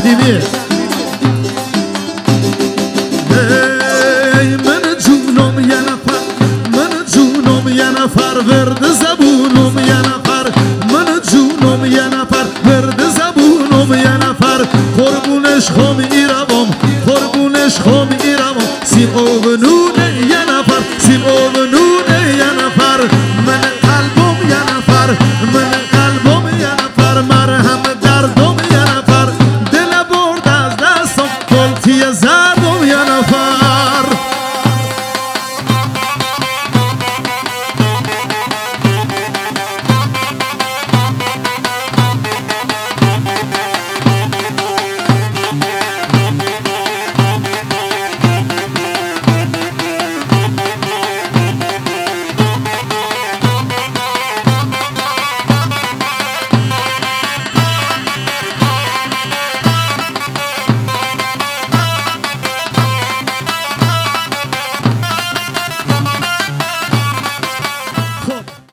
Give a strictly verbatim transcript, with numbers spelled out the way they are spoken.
تقدیمی من جونم یه نفر من جونم یه نفر ورد زبونم یه نفر من جونم یه نفر ورد زبونم یه نفر قربونش خم ایرم قربونش خم ایرم سی قوبنونه